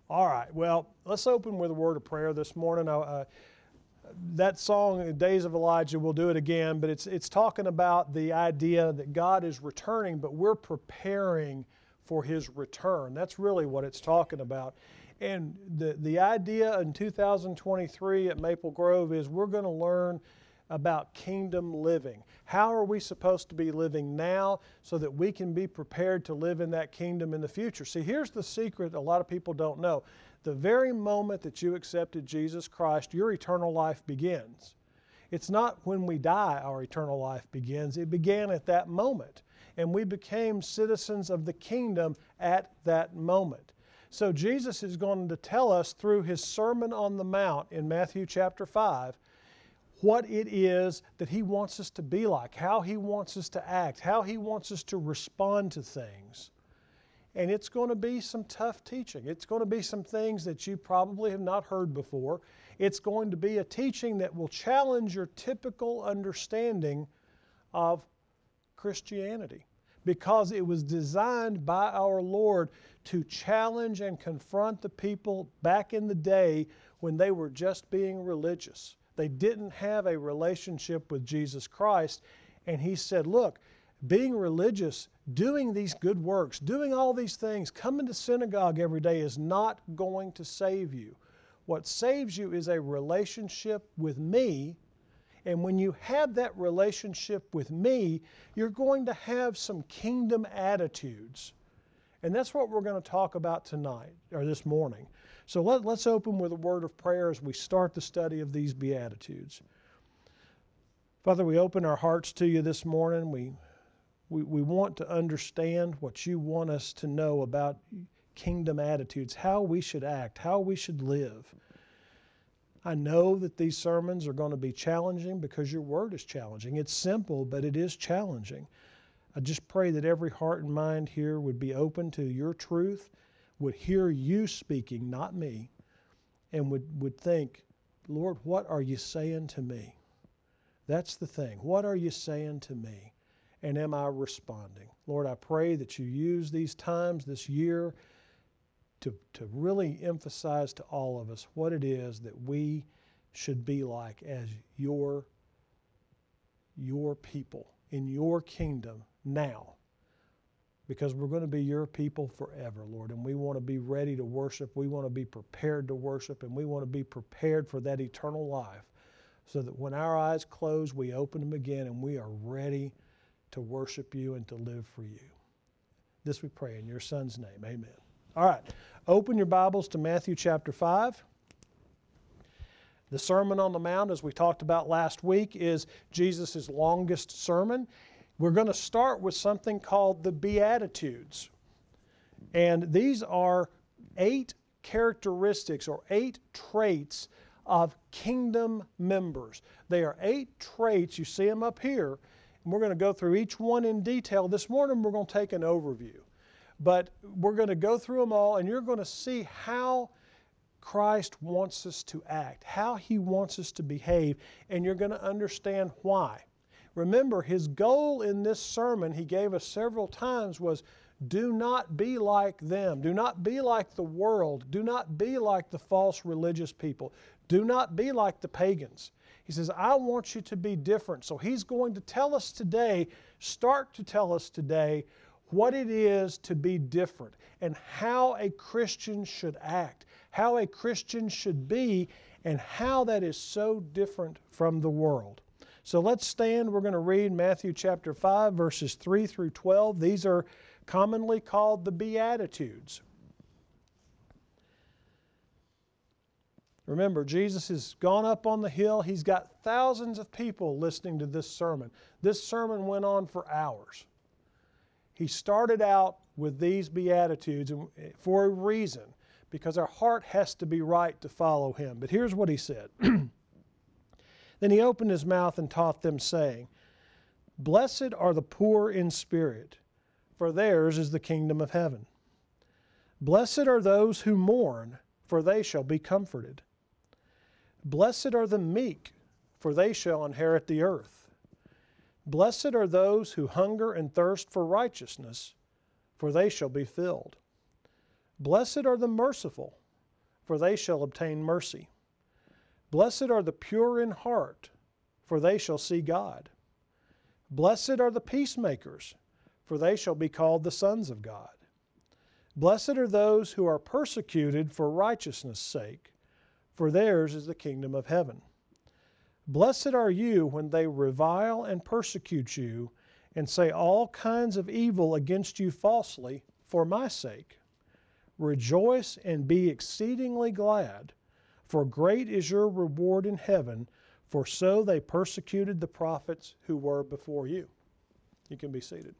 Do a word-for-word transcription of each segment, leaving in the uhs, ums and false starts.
All right, well, let's open with a word of prayer this morning. Uh, that song, Days of Elijah, we'll do it again, but it's, it's talking about the idea that God is returning, but we're preparing for His return. That's really what it's talking about. And the, the idea in two thousand twenty-three at Maple Grove is we're going to learn about kingdom living. How are we supposed to be living now so that we can be prepared to live in that kingdom in the future? See, here's the secret a lot of people don't know. The very moment that you accepted Jesus Christ, your eternal life begins. It's not when we die our eternal life begins. It began at that moment. And we became citizens of the kingdom at that moment. So Jesus is going to tell us through His Sermon on the Mount in Matthew chapter five what it is that He wants us to be like, how He wants us to act, how He wants us to respond to things. And it's going to be some tough teaching. It's going to be some things that you probably have not heard before. It's going to be a teaching that will challenge your typical understanding of Christianity, because it was designed by our Lord to challenge and confront the people back in the day when they were just being religious. They didn't have a relationship with Jesus Christ. And He said, look, being religious, doing these good works, doing all these things, coming to synagogue every day is not going to save you. What saves you is a relationship with me. And when you have that relationship with me, you're going to have some kingdom attitudes. And that's what we're going to talk about tonight, or this morning. So let, let's open with a word of prayer as we start the study of these Beatitudes. Father, we open our hearts to You this morning. We, we, we want to understand what You want us to know about kingdom attitudes, how we should act, how we should live. I know that these sermons are going to be challenging because Your Word is challenging. It's simple, but it is challenging. I just pray that every heart and mind here would be open to Your truth, would hear You speaking, not me, and would, would think, Lord, what are You saying to me? That's the thing. What are You saying to me? And am I responding? Lord, I pray that You use these times this year To, to really emphasize to all of us what it is that we should be like as your, your people in Your kingdom now. Because we're going to be Your people forever, Lord, and we want to be ready to worship. We want to be prepared to worship, and we want to be prepared for that eternal life so that when our eyes close, we open them again and we are ready to worship You and to live for You. This we pray in Your Son's name. Amen. All right, open your Bibles to Matthew chapter five. The Sermon on the Mount, as we talked about last week, is Jesus' longest sermon. We're going to start with something called the Beatitudes. And these are eight characteristics or eight traits of kingdom members. They are eight traits, you see them up here, and we're going to go through each one in detail. This morning we're going to take an overview. But we're going to go through them all, and you're going to see how Christ wants us to act, how He wants us to behave, and you're going to understand why. Remember, His goal in this sermon, He gave us several times, was do not be like them. Do not be like the world. Do not be like the false religious people. Do not be like the pagans. He says, I want you to be different. So He's going to tell us today, start to tell us today, what it is to be different and how a Christian should act, how a Christian should be, and how that is so different from the world. So let's stand. We're going to read Matthew chapter five, verses three through twelve. These are commonly called the Beatitudes. Remember, Jesus has gone up on the hill. He's got thousands of people listening to this sermon. This sermon went on for hours. He started out with these Beatitudes for a reason, because our heart has to be right to follow Him. But here's what He said. Then He opened His mouth and taught them, saying, Blessed are the poor in spirit, for theirs is the kingdom of heaven. Blessed are those who mourn, for they shall be comforted. Blessed are the meek, for they shall inherit the earth. Blessed are those who hunger and thirst for righteousness, for they shall be filled. Blessed are the merciful, for they shall obtain mercy. Blessed are the pure in heart, for they shall see God. Blessed are the peacemakers, for they shall be called the sons of God. Blessed are those who are persecuted for righteousness' sake, for theirs is the kingdom of heaven. Blessed are you when they revile and persecute you, and say all kinds of evil against you falsely for my sake. Rejoice and be exceedingly glad, for great is your reward in heaven, for so they persecuted the prophets who were before you. You can be seated.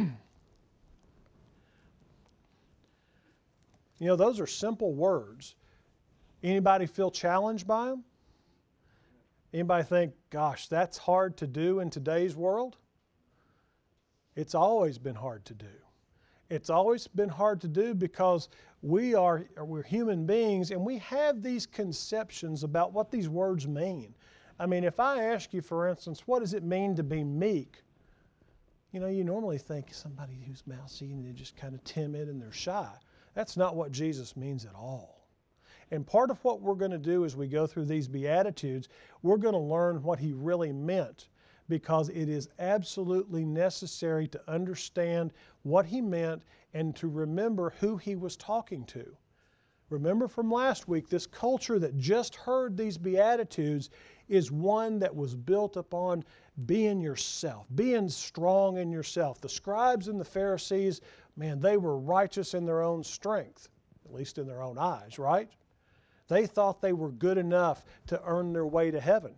You know, those are simple words. Anybody feel challenged by them? Anybody think, gosh, that's hard to do in today's world? It's always been hard to do. It's always been hard to do because we are we're human beings and we have these conceptions about what these words mean. I mean, if I ask you, for instance, what does it mean to be meek? You know, you normally think somebody who's mousy and they're just kind of timid and they're shy. That's not what Jesus means at all. And part of what we're going to do as we go through these Beatitudes, we're going to learn what he really meant, because it is absolutely necessary to understand what he meant and to remember who he was talking to. Remember from last week, this culture that just heard these Beatitudes is one that was built upon being yourself, being strong in yourself. The scribes and the Pharisees, man, they were righteous in their own strength, at least in their own eyes, right? They thought they were good enough to earn their way to heaven.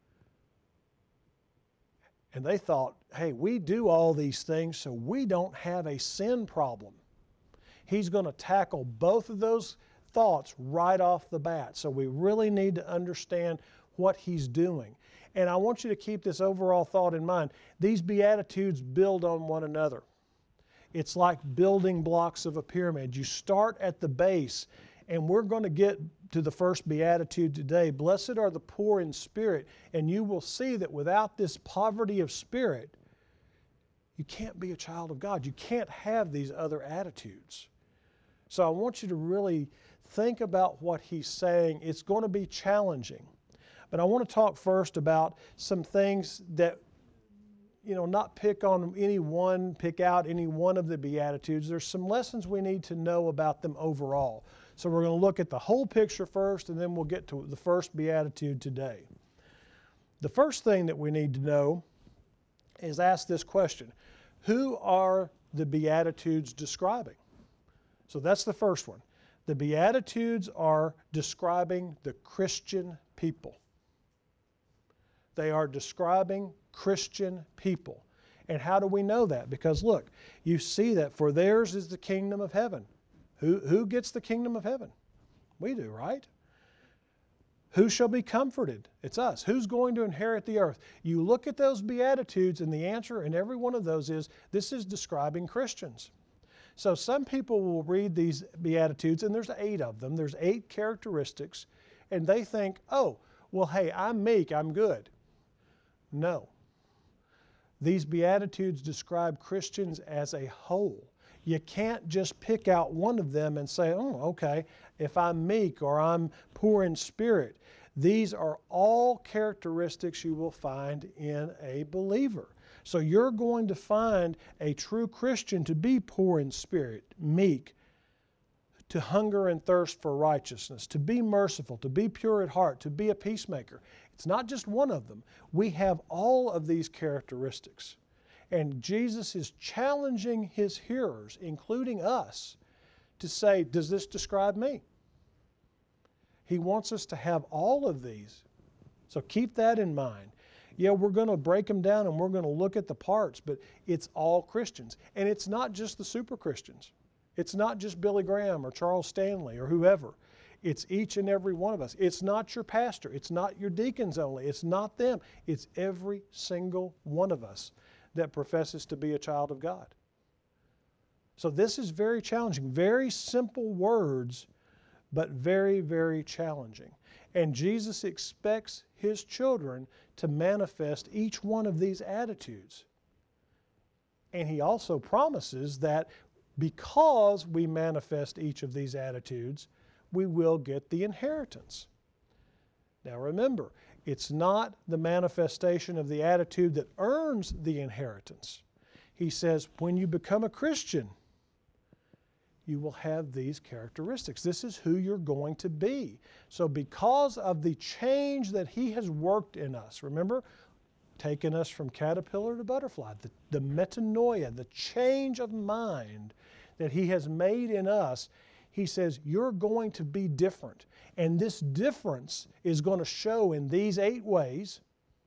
And they thought, hey, we do all these things so we don't have a sin problem. He's going to tackle both of those thoughts right off the bat. So we really need to understand what he's doing. And I want you to keep this overall thought in mind. These Beatitudes build on one another. It's like building blocks of a pyramid. You start at the base, and we're going to get to the first Beatitude today. Blessed are the poor in spirit, and you will see that without this poverty of spirit, you can't be a child of God. You can't have these other attitudes. So I want you to really think about what he's saying. It's going to be challenging. But I want to talk first about some things that, you know, not pick on any one, pick out any one of the Beatitudes. There's some lessons we need to know about them overall. So we're going to look at the whole picture first, and then we'll get to the first Beatitude today. The first thing that we need to know is ask this question: who are the Beatitudes describing? So that's the first one. The Beatitudes are describing the Christian people. They are describing Christian people. And how do we know that? Because look, you see that for theirs is the kingdom of heaven. Who, who gets the kingdom of heaven? We do, right? Who shall be comforted? It's us. Who's going to inherit the earth? You look at those Beatitudes, and the answer in every one of those is, this is describing Christians. So some people will read these Beatitudes, and there's eight of them. There's eight characteristics, and they think, oh, well, hey, I'm meek, I'm good. No. These Beatitudes describe Christians as a whole. You can't just pick out one of them and say, oh, okay, if I'm meek or I'm poor in spirit. These are all characteristics you will find in a believer. So you're going to find a true Christian to be poor in spirit, meek, to hunger and thirst for righteousness, to be merciful, to be pure at heart, to be a peacemaker. It's not just one of them. We have all of these characteristics. And Jesus is challenging his hearers, including us, to say, does this describe me? He wants us to have all of these. So keep that in mind. Yeah, we're going to break them down and we're going to look at the parts, but it's all Christians. And it's not just the super Christians. It's not just Billy Graham or Charles Stanley or whoever. It's each and every one of us. It's not your pastor. It's not your deacons only. It's not them. It's every single one of us that professes to be a child of God. So this is very challenging. Very simple words, but very, very challenging. And Jesus expects his children to manifest each one of these attitudes. And he also promises that because we manifest each of these attitudes, we will get the inheritance. Now remember, it's not the manifestation of the attitude that earns the inheritance. He says, when you become a Christian, you will have these characteristics. This is who you're going to be. So because of the change that He has worked in us, remember, taken us from caterpillar to butterfly, the, the metanoia, the change of mind that He has made in us, He says, you're going to be different. And this difference is going to show in these eight ways.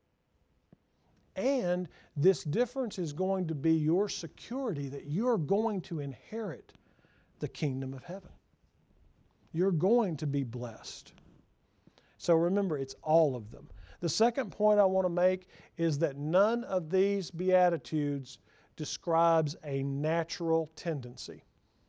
And this difference is going to be your security that you're going to inherit the kingdom of heaven. You're going to be blessed. So remember, it's all of them. The second point I want to make is that none of these Beatitudes describes a natural tendency.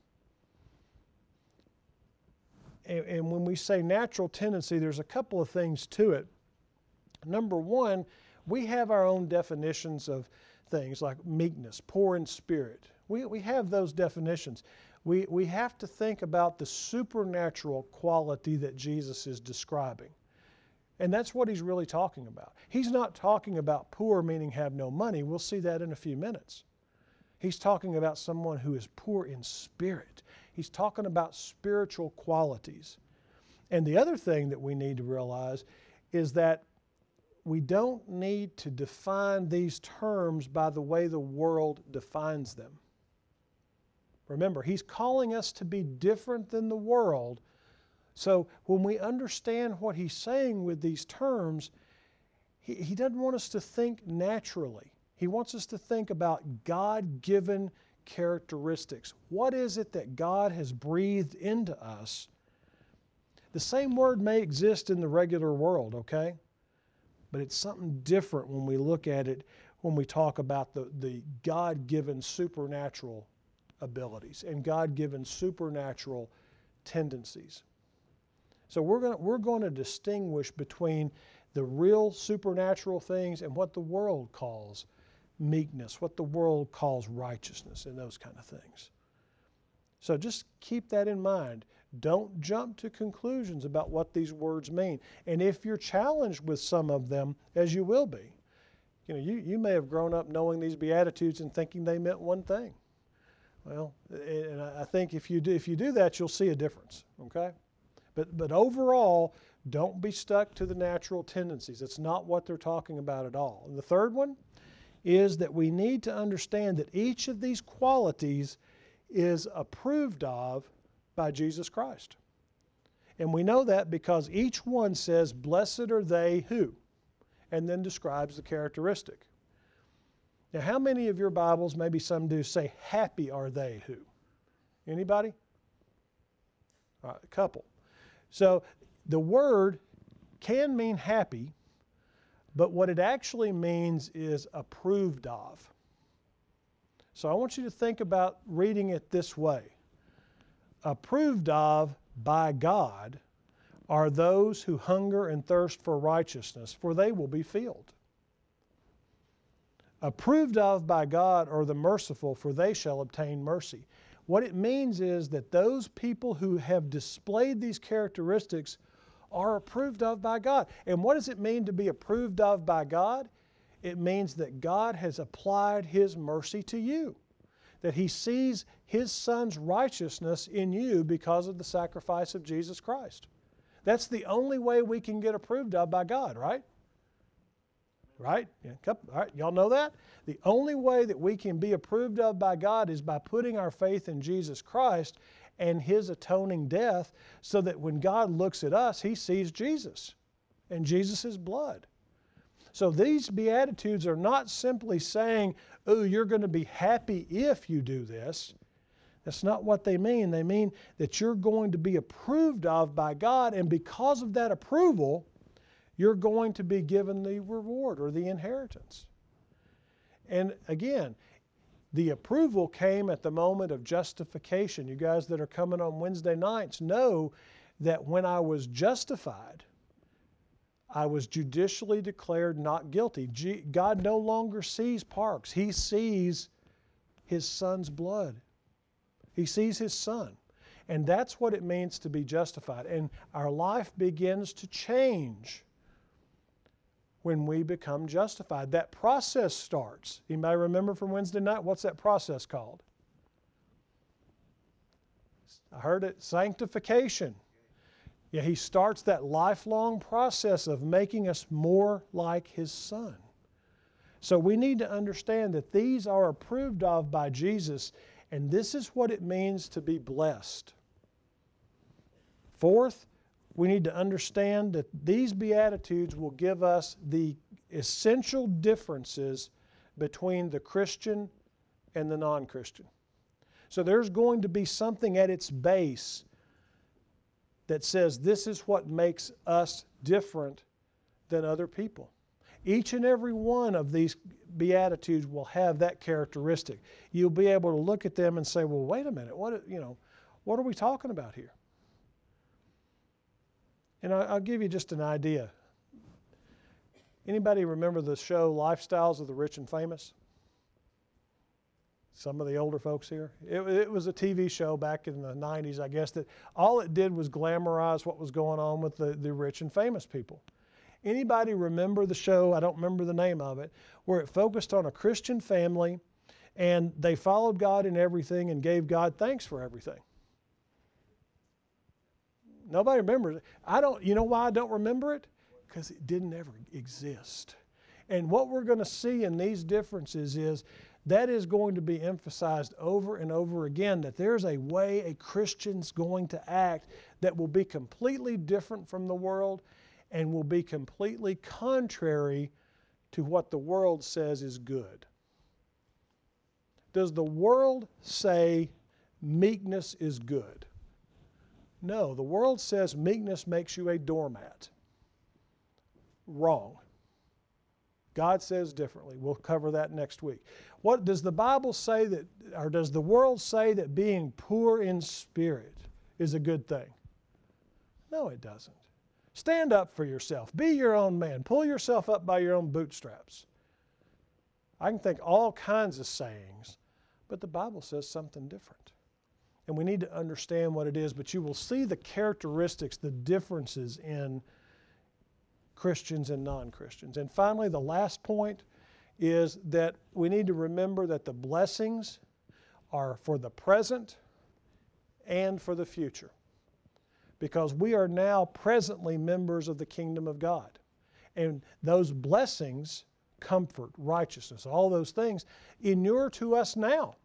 And, and when we say natural tendency, there's a couple of things to it. Number one, we have our own definitions of things like meekness, poor in spirit. We, we have those definitions. We, we have to think about the supernatural quality that Jesus is describing. And that's what He's really talking about. He's not talking about poor meaning have no money. We'll see that in a few minutes. He's talking about someone who is poor in spirit. He's talking about spiritual qualities. And the other thing that we need to realize is that we don't need to define these terms by the way the world defines them. Remember, He's calling us to be different than the world. So when we understand what He's saying with these terms, He, he doesn't want us to think naturally. He wants us to think about God-given characteristics. What is it that God has breathed into us? The same word may exist in the regular world, okay? But it's something different when we look at it, when we talk about the, the God-given supernatural abilities and God-given supernatural tendencies. So we're going we're going to distinguish between the real supernatural things and what the world calls meekness, what the world calls righteousness, and those kind of things. So just keep that in mind. Don't jump to conclusions about what these words mean. And if you're challenged with some of them, as you will be, you know, you, you may have grown up knowing these Beatitudes and thinking they meant one thing. Well, and I think if you do, if you do that, you'll see a difference, okay? But, but overall, don't be stuck to the natural tendencies. It's not what they're talking about at all. And the third one is that we need to understand that each of these qualities is approved of by Jesus Christ. And we know that because each one says, blessed are they who, and then describes the characteristic. Now, how many of your Bibles, maybe some do, say, happy are they who? Anybody? All right, a couple. So the word can mean happy, but what it actually means is approved of. So I want you to think about reading it this way. Approved of by God are those who hunger and thirst for righteousness, for they will be filled. Approved of by God are the merciful, for they shall obtain mercy. What it means is that those people who have displayed these characteristics are approved of by God. And what does it mean to be approved of by God? It means that God has applied His mercy to you, that He sees His Son's righteousness in you because of the sacrifice of Jesus Christ. That's the only way we can get approved of by God, right? Right? Yeah, all right, y'all know that? The only way that we can be approved of by God is by putting our faith in Jesus Christ and His atoning death, so that when God looks at us, He sees Jesus and Jesus' blood. So these Beatitudes are not simply saying, oh, you're going to be happy if you do this. That's not what they mean. They mean that you're going to be approved of by God, and because of that approval, you're going to be given the reward or the inheritance. And again, the approval came at the moment of justification. You guys that are coming on Wednesday nights know that when I was justified, I was judicially declared not guilty. God no longer sees Parks. He sees His Son's blood. He sees His Son. And that's what it means to be justified. And our life begins to change when we become justified. That process starts. Anybody remember from Wednesday night? What's that process called? I heard it, sanctification. Yeah, he starts that lifelong process of making us more like his Son. So we need to understand that these are approved of by Jesus, and this is what it means to be blessed. Fourth, we need to understand that these Beatitudes will give us the essential differences between the Christian and the non-Christian. So there's going to be something at its base that says this is what makes us different than other people. Each and every one of these Beatitudes will have that characteristic. You'll be able to look at them and say, well, wait a minute, what, you know, what are we talking about here? And I'll give you just an idea. Anybody remember the show Lifestyles of the Rich and Famous? Some of the older folks here. It, it was a T V show back in the nineties, I guess, that all it did was glamorize what was going on with the, the rich and famous people. Anybody remember the show? I don't remember the name of it, where it focused on a Christian family and they followed God in everything and gave God thanks for everything. Nobody remembers it. I don't, you know why I don't remember it? Because it didn't ever exist. And what we're going to see in these differences is that is going to be emphasized over and over again, that there's a way a Christian's going to act that will be completely different from the world and will be completely contrary to what the world says is good. Does the world say meekness is good? No, the world says meekness makes you a doormat. Wrong. God says differently. We'll cover that next week. What does the Bible say that, or does the world say that being poor in spirit is a good thing? No, it doesn't. Stand up for yourself. Be your own man. Pull yourself up by your own bootstraps. I can think all kinds of sayings, but the Bible says something different. And we need to understand what it is, but you will see the characteristics, the differences in Christians and non-Christians. And finally, the last point is that we need to remember that the blessings are for the present and for the future. Because we are now presently members of the kingdom of God. And those blessings, comfort, righteousness, all those things, inure to us now.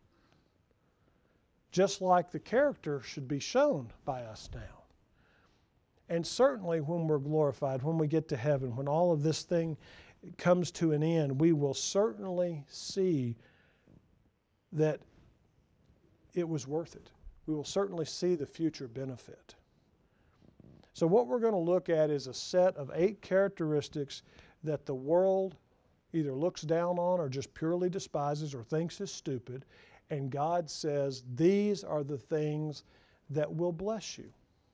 Just like the character should be shown by us now. And certainly when we're glorified, when we get to heaven, when all of this thing comes to an end, we will certainly see that it was worth it. We will certainly see the future benefit. So what we're going to look at is a set of eight characteristics that the world either looks down on or just purely despises or thinks is stupid. And God says, these are the things that will bless you.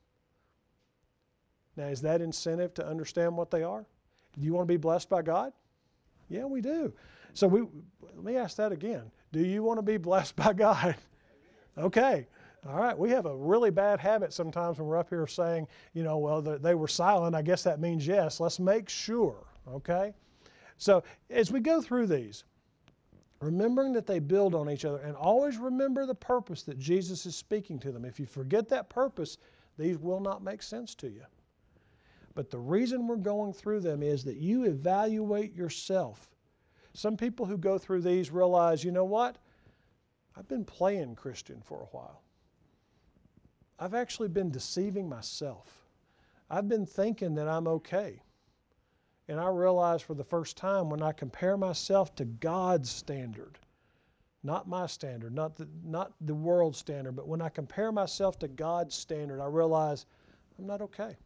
Now, is that incentive to understand what they are? Do you want to be blessed by God? Yeah, we do. So we, let me ask that again. Do you want to be blessed by God? Okay. All right. We have a really bad habit sometimes when we're up here saying, you know, well, they were silent. I guess that means yes. Let's make sure. Okay. So as we go through these, remembering that they build on each other, and always remember the purpose that Jesus is speaking to them. If you forget that purpose, these will not make sense to you. But the reason we're going through them is that you evaluate yourself. Some people who go through these realize, you know what? I've been playing Christian for a while. I've actually been deceiving myself. I've been thinking that I'm okay. And I realize for the first time when I compare myself to God's standard, not my standard, not the, not the world's standard, but when I compare myself to God's standard, I realize I'm not okay.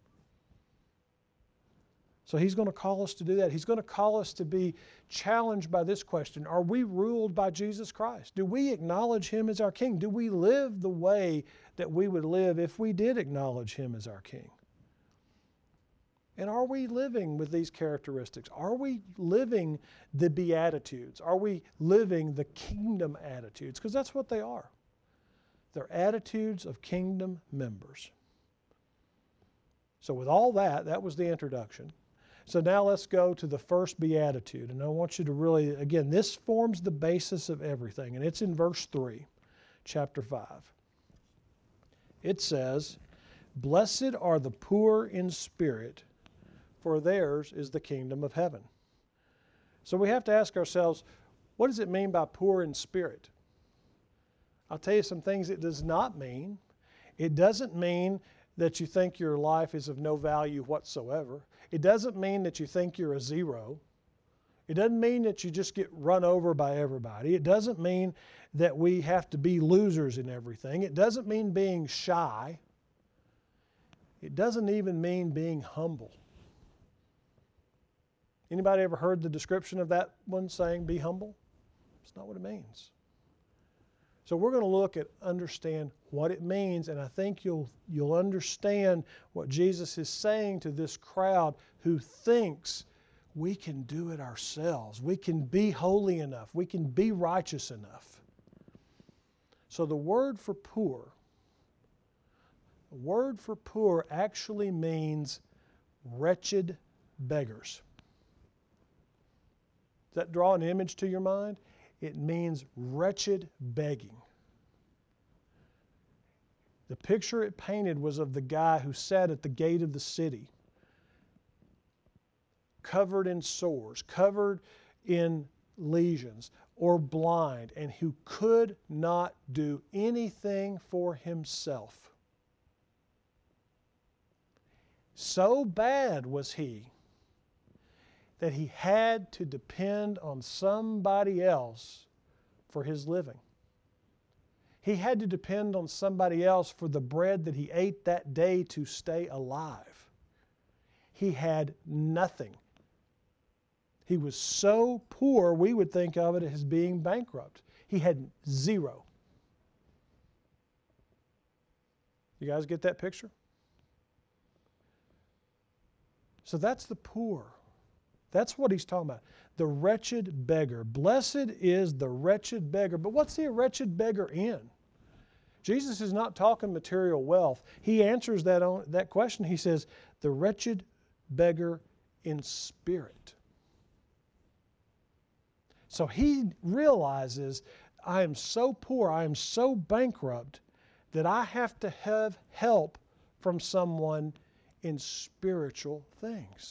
So he's going to call us to do that. He's going to call us to be challenged by this question. Are we ruled by Jesus Christ? Do we acknowledge Him as our King? Do we live the way that we would live if we did acknowledge Him as our King? And are we living with these characteristics? Are we living the Beatitudes? Are we living the kingdom attitudes? Because that's what they are. They're attitudes of kingdom members. So with all that, that was the introduction. So now let's go to the first beatitude. And I want you to really, again, this forms the basis of everything. And it's in verse three, chapter five. It says, "Blessed are the poor in spirit, for theirs is the kingdom of heaven." So we have to ask ourselves, what does it mean by poor in spirit? I'll tell you some things it does not mean. It doesn't mean that you think your life is of no value whatsoever. It doesn't mean that you think you're a zero. It doesn't mean that you just get run over by everybody. It doesn't mean that we have to be losers in everything. It doesn't mean being shy. It doesn't even mean being humble. Anybody ever heard the description of that one saying, be humble? It's not what it means. So we're going to look at, understand what it means, and I think you'll, you'll understand what Jesus is saying to this crowd who thinks we can do it ourselves. We can be holy enough. We can be righteous enough. So the word for poor, the word for poor actually means wretched beggars. Does that draw an image to your mind? It means wretched begging. The picture it painted was of the guy who sat at the gate of the city, covered in sores, covered in lesions, or blind, and who could not do anything for himself. So bad was he that he had to depend on somebody else for his living. He had to depend on somebody else for the bread that he ate that day to stay alive. He had nothing. He was so poor, we would think of it as being bankrupt. He had zero. You guys get that picture? So that's the poor. That's what he's talking about. The wretched beggar. Blessed is the wretched beggar. But what's the wretched beggar in? Jesus is not talking material wealth. He answers that, on, that question. He says, the wretched beggar in spirit. So he realizes, I am so poor, I am so bankrupt, that I have to have help from someone in spiritual things.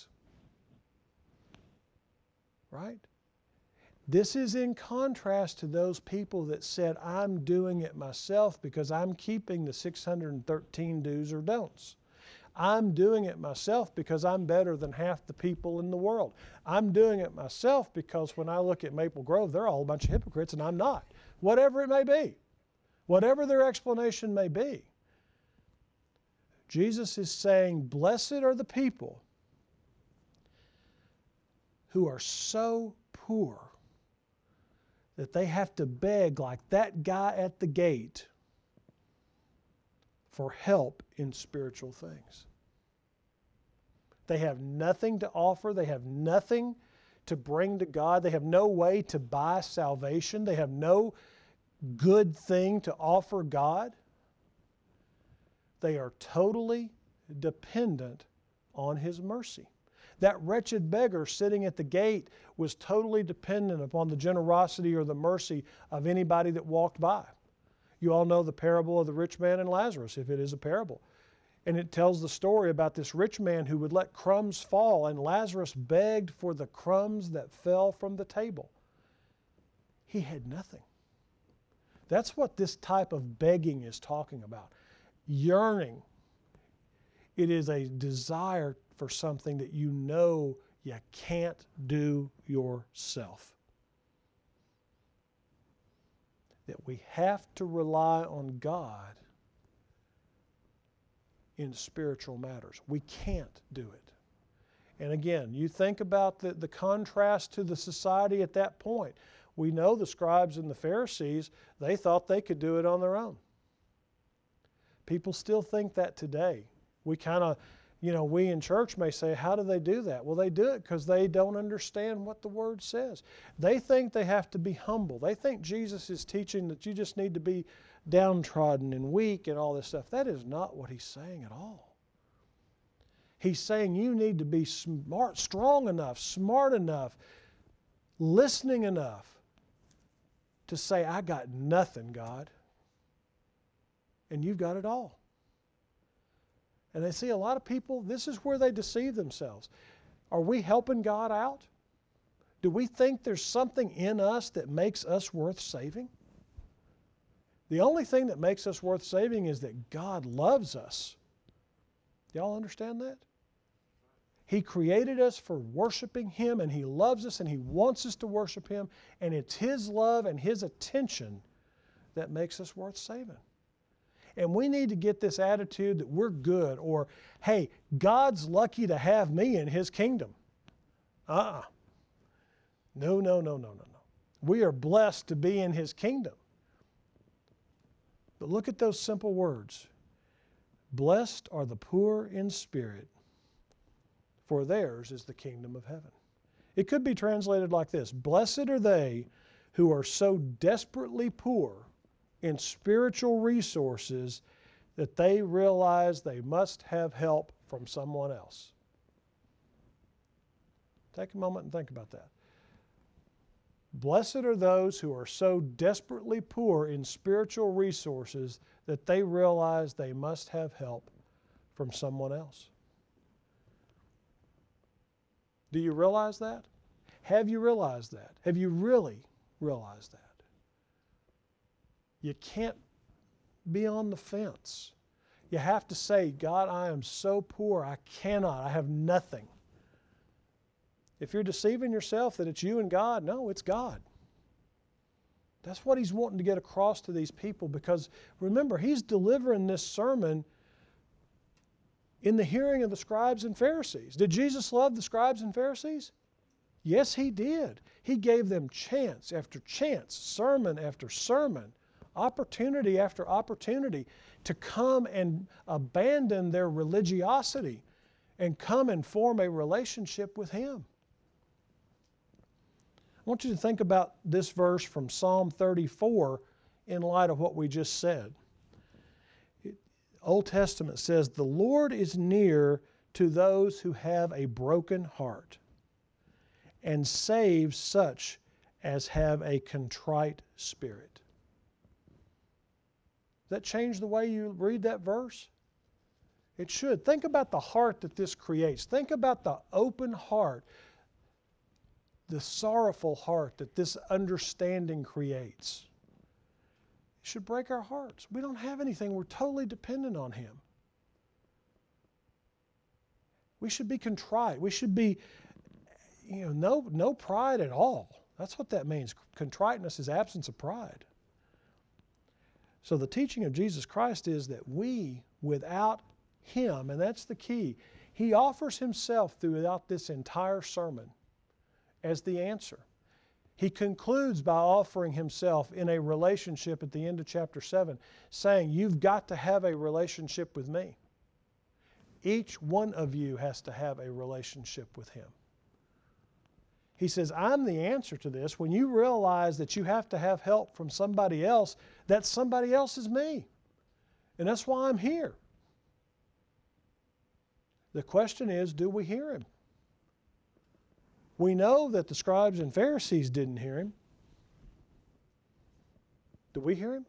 Right? This is in contrast to those people that said, I'm doing it myself because I'm keeping the six hundred thirteen do's or don'ts. I'm doing it myself because I'm better than half the people in the world. I'm doing it myself because when I look at Maple Grove, they're all a bunch of hypocrites and I'm not. Whatever it may be. Whatever their explanation may be. Jesus is saying, blessed are the people who are so poor that they have to beg like that guy at the gate for help in spiritual things. They have nothing to offer. They have nothing to bring to God. They have no way to buy salvation. They have no good thing to offer God. They are totally dependent on His mercy. That wretched beggar sitting at the gate was totally dependent upon the generosity or the mercy of anybody that walked by. You all know the parable of the rich man and Lazarus, if it is a parable. And it tells the story about this rich man who would let crumbs fall, and Lazarus begged for the crumbs that fell from the table. He had nothing. That's what this type of begging is talking about. Yearning. It is a desire for something that you know you can't do yourself. That we have to rely on God in spiritual matters. We can't do it. And again, you think about the, the contrast to the society at that point. We know the scribes and the Pharisees, they thought they could do it on their own. People still think that today. We kind of, you know, we in church may say, how do they do that? Well, they do it because they don't understand what the Word says. They think they have to be humble. They think Jesus is teaching that you just need to be downtrodden and weak and all this stuff. That is not what he's saying at all. He's saying you need to be smart, strong enough, smart enough, listening enough to say, I got nothing, God, and you've got it all. And I see a lot of people, this is where they deceive themselves. Are we helping God out? Do we think there's something in us that makes us worth saving? The only thing that makes us worth saving is that God loves us. Y'all understand that? He created us for worshiping Him, and He loves us, and He wants us to worship Him, and it's His love and His attention that makes us worth saving. And we need to get this attitude that we're good, or, hey, God's lucky to have me in His kingdom. Uh-uh. No, no, no, no, no, no. We are blessed to be in His kingdom. But look at those simple words. Blessed are the poor in spirit, for theirs is the kingdom of heaven. It could be translated like this. Blessed are they who are so desperately poor in spiritual resources that they realize they must have help from someone else. Take a moment and think about that. Blessed are those who are so desperately poor in spiritual resources that they realize they must have help from someone else. Do you realize that? Have you realized that? Have you really realized that? You can't be on the fence. You have to say, God, I am so poor, I cannot, I have nothing. If you're deceiving yourself that it's you and God, no, it's God. That's what He's wanting to get across to these people, because remember, He's delivering this sermon in the hearing of the scribes and Pharisees. Did Jesus love the scribes and Pharisees? Yes, He did. He gave them chance after chance, sermon after sermon, opportunity after opportunity to come and abandon their religiosity and come and form a relationship with Him. I want you to think about this verse from Psalm thirty-four in light of what we just said. Old Testament says, the Lord is near to those who have a broken heart and saves such as have a contrite spirit. Does that change the way you read that verse? It should. Think about the heart that this creates. Think about the open heart, the sorrowful heart that this understanding creates. It should break our hearts. We don't have anything. We're totally dependent on Him. We should be contrite. We should be, you know, no, no pride at all. That's what that means. Contriteness is absence of pride. So the teaching of Jesus Christ is that we, without Him, and that's the key, He offers Himself throughout this entire sermon as the answer. He concludes by offering Himself in a relationship at the end of chapter seven, saying, you've got to have a relationship with me. Each one of you has to have a relationship with Him. He says, I'm the answer to this. When you realize that you have to have help from somebody else, that somebody else is me. And that's why I'm here. The question is, do we hear Him? We know that the scribes and Pharisees didn't hear Him. Do we hear Him?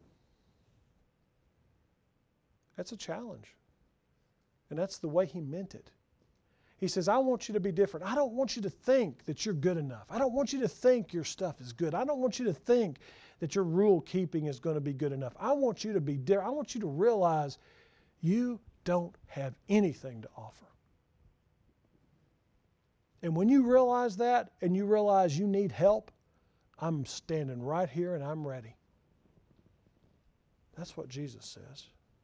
That's a challenge. And that's the way He meant it. He says, I want you to be different. I don't want you to think that you're good enough. I don't want you to think your stuff is good. I don't want you to think that your rule keeping is going to be good enough. I want you to be different. I want you to realize you don't have anything to offer. And when you realize that and you realize you need help, I'm standing right here and I'm ready. That's what Jesus says.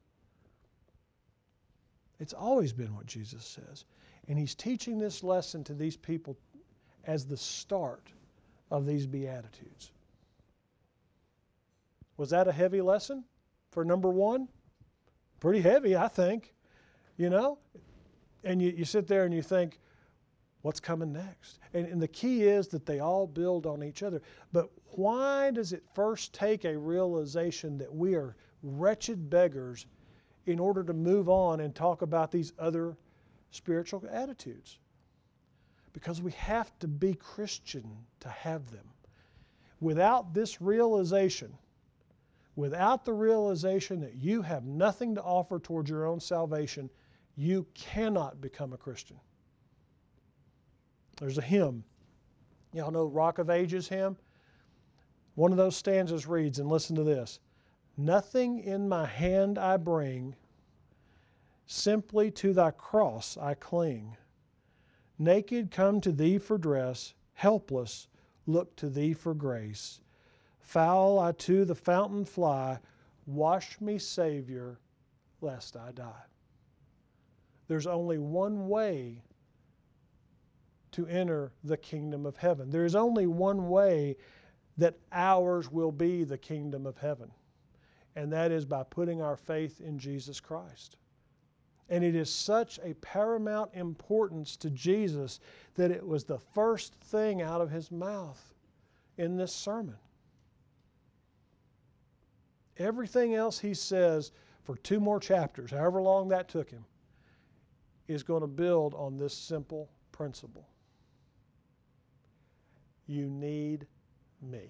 It's always been what Jesus says. And He's teaching this lesson to these people as the start of these Beatitudes. Was that a heavy lesson for number one? Pretty heavy, I think. You know? And you, you sit there and you think, what's coming next? And, and the key is that they all build on each other. But why does it first take a realization that we are wretched beggars in order to move on and talk about these other spiritual attitudes. Because we have to be Christian to have them. Without this realization, without the realization that you have nothing to offer towards your own salvation, you cannot become a Christian. There's a hymn. Y'all know Rock of Ages hymn? One of those stanzas reads, and listen to this, "Nothing in my hand I bring, simply to thy cross I cling. Naked come to thee for dress, helpless look to thee for grace. Foul I to the fountain fly, wash me, Savior, lest I die." There's only one way to enter the kingdom of heaven. There's only one way that ours will be the kingdom of heaven, and that is by putting our faith in Jesus Christ. And it is such a paramount importance to Jesus that it was the first thing out of his mouth in this sermon. Everything else he says for two more chapters, however long that took him, is going to build on this simple principle. You need me.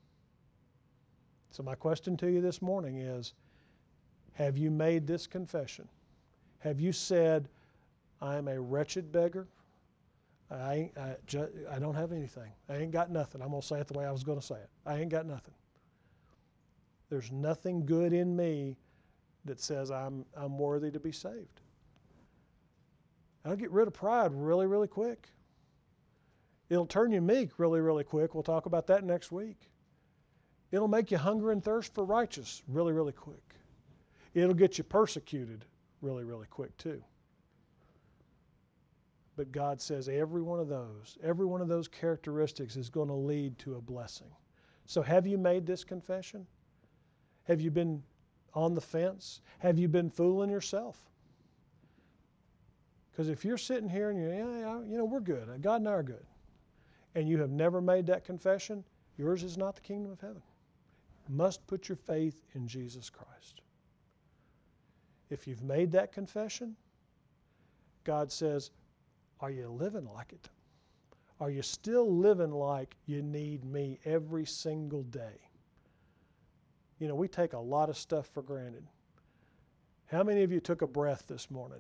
So my question to you this morning is, have you made this confession? Have you said, I am a wretched beggar? I, ain't, I, ju- I don't have anything. I ain't got nothing. I'm going to say it the way I was going to say it. I ain't got nothing. There's nothing good in me that says I'm, I'm worthy to be saved. I'll get rid of pride really, really quick. It'll turn you meek really, really quick. We'll talk about that next week. It'll make you hunger and thirst for righteousness really, really quick. It'll get you persecuted really, really quick too. But God says every one of those, every one of those characteristics is going to lead to a blessing. So have you made this confession? Have you been on the fence? Have you been fooling yourself? Because if you're sitting here and you're, yeah, yeah, you know, we're good. God and I are good. And you have never made that confession, yours is not the kingdom of heaven. You must put your faith in Jesus Christ. If you've made that confession, God says, are you living like it? Are you still living like you need me every single day? You know, we take a lot of stuff for granted. How many of you took a breath this morning?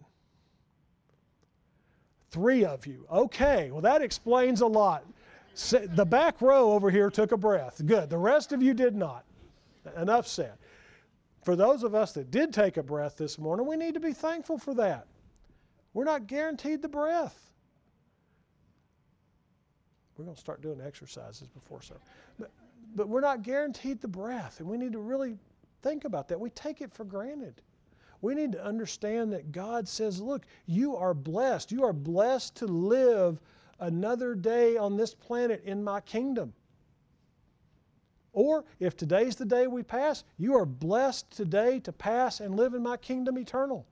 Three of you. Okay, well that explains a lot. The back row over here took a breath. Good. The rest of you did not. Enough said. For those of us that did take a breath this morning, we need to be thankful for that. We're not guaranteed the breath. We're going to start doing exercises before service. But, but we're not guaranteed the breath, and we need to really think about that. We take it for granted. We need to understand that God says, look, you are blessed. You are blessed to live another day on this planet in my kingdom. Or if today's the day we pass, you are blessed today to pass and live in my kingdom eternal.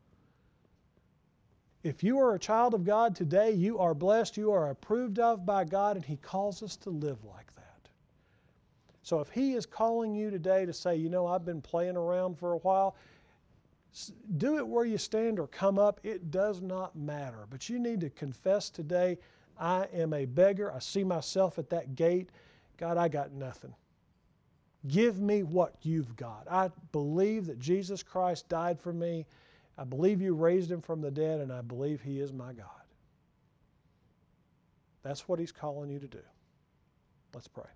If you are a child of God today, you are blessed, you are approved of by God, and He calls us to live like that. So if He is calling you today to say, you know, I've been playing around for a while, do it where you stand or come up. It does not matter. But you need to confess today, I am a beggar. I see myself at that gate. God, I got nothing. Give me what you've got. I believe that Jesus Christ died for me. I believe you raised Him from the dead, and I believe He is my God. That's what He's calling you to do. Let's pray.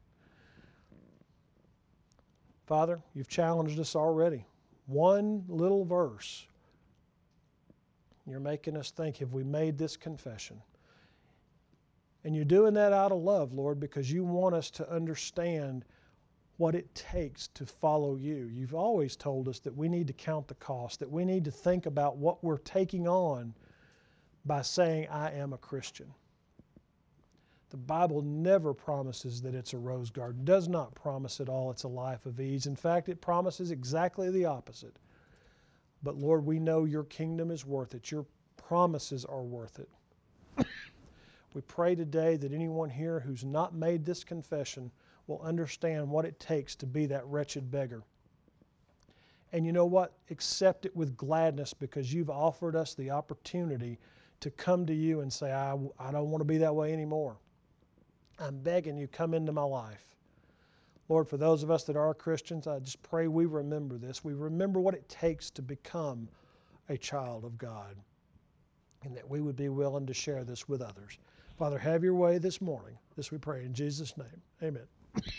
Father, you've challenged us already. One little verse. You're making us think, have we made this confession? And you're doing that out of love, Lord, because you want us to understand what it takes to follow you. You've always told us that we need to count the cost, that we need to think about what we're taking on by saying, I am a Christian. The Bible never promises that it's a rose garden, does not promise at all it's a life of ease. In fact, it promises exactly the opposite. But Lord, we know your kingdom is worth it. Your promises are worth it. We pray today that anyone here who's not made this confession will understand what it takes to be that wretched beggar. And you know what? Accept it with gladness because you've offered us the opportunity to come to you and say, I, I don't want to be that way anymore. I'm begging you, come into my life. Lord, for those of us that are Christians, I just pray we remember this. We remember what it takes to become a child of God, and that we would be willing to share this with others. Father, have your way this morning. This we pray in Jesus' name. Amen.